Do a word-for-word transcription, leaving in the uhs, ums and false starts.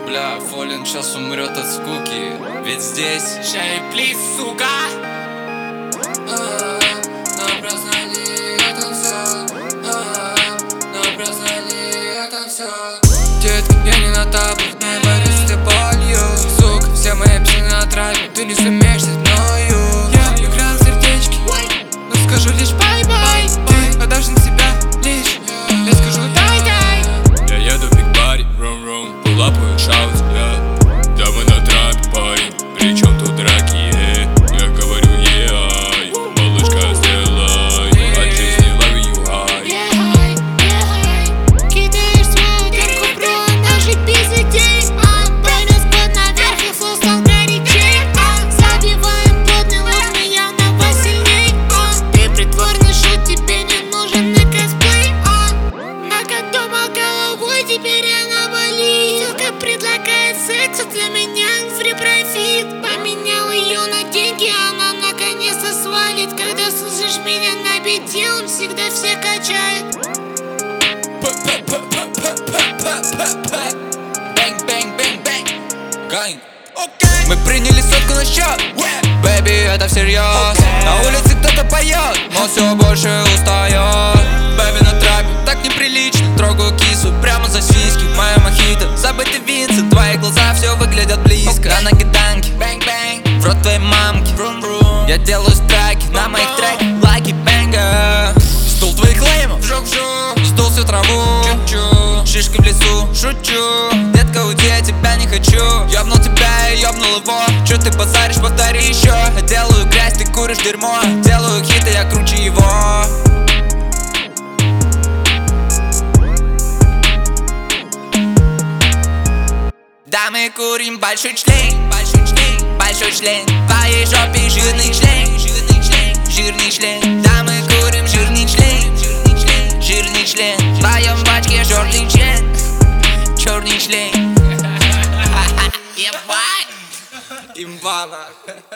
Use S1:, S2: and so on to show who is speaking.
S1: Бля, Фолин сейчас умрет от скуки, ведь здесь чай, плиз, сука.
S2: Напраздновали это все, напраздновали это все.
S1: Детка, я не на табло, не борюсь с этой болью. Сука, все мои псины на траве, ты не сумеешь стать мною. Я играл в сердечки, но скажу лишь бай-бай. Ты отдашь на себя лишь, я скажу дай-дай.
S3: Я еду в биг-баре, рум-рум, пулапаю шаут, я дамы на трапе, парень, причем тут драки, е. Я говорю, ей, малышка, сделай от жизни love you high.
S4: Ехай, ехай, кидаешь свою демку, бро, даже без идей. А, время спад наверх, и флоу стал горячей. А, забиваем плотный лоб, мы явно посильней. А, ты притворный шут, тебе не нужен на косплей. А, накодумал головой, теперь она болит. Сука предлагает секс, а для меня фри профит. Поменял ее на деньги, она наконец-то свалит. Когда слышишь меня на бите, он всегда все качает.
S1: Бэнг, бэнг, бэнг, бэнг. Гань. Мы приняли сотку на счет, бэби, это всерьез. На улице кто-то поет, но все больше устает. Бэби на трапе, так неприлично. Трогаю кису прямо за сиськи. Моя мохито, забытый Винсент. Твои глаза все выглядят близко. На ноги танки, бэнг-бэнг. В рот твоей мамки, я делаю страйки. На моих треках лайки бэнга. Стул твоих леймов, вжух-вжух. Стул всю траву, чу-чу. Шишки в лесу, шучу. Детка, уйди, я тебя не хочу. Ёбнул тебя и ёбнул его. Чё ты базаришь, повтори еще. Я делаю грязь, ты куришь дерьмо. Делаю хиты, я круче его. Да, мы курим большой член, большой член, большой член. В твоей жопе жирный член, жирный член, жирный член. Да, мы курим жирный член, жирный член, жирный член. В твоем бачке черный член, черный член. Ебать! Имба, нахуй.